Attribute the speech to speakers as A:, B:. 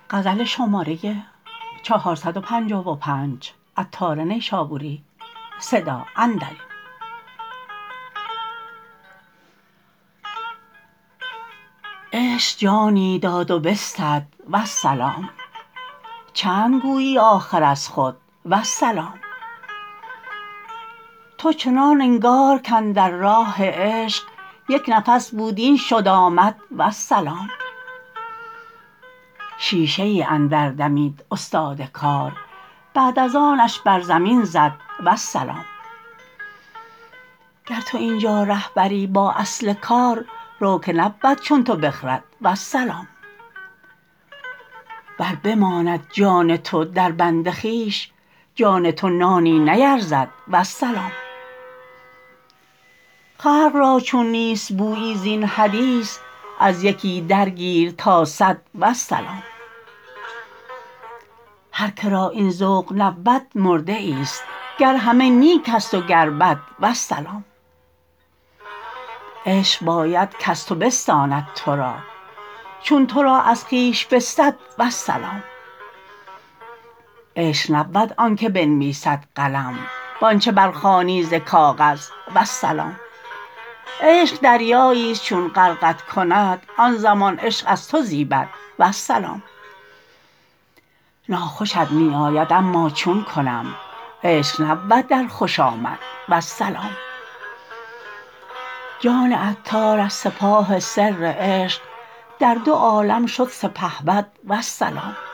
A: عشق جانی داد و بستد والسلام، چند گویی آخر از خود والسلام. تو چنان انگار کاندر راه عشق یک نفس بود این شد آمد والسلام. شیشه ای اندر دمید استاد کار، بعد از آنش بر زمین زد والسلام. گر تو اینجا ره بری با اصل کار، رو که نبود چون تو بخرد والسلام. ور بماند جان تو در بند خویش، جان تو نانی نیرزد والسلام. خلق را چون نیست بویی زین حدیث، از یکی درگیر تا صد والسلام. هر که را این ذوق نبود مرده ای است، گر همه نیک است و گر بد والسلام. عشق باید کز تو بستاند تو را، چون تو را از خویش بستد والسلام. عشق نبود آنک بنویسد قلم، وآنچ برخوانی ز کاغذ والسلام. عشق دریایی است چون غرقت کند، آن زمان عشق از تو زیبد والسلام. ناخوشت می آید اما چون کنم، عشق نبود در خوش آمد والسلام. جان عطار از سپاه سر عشق، در دو عالم شد سپهبد والسلام.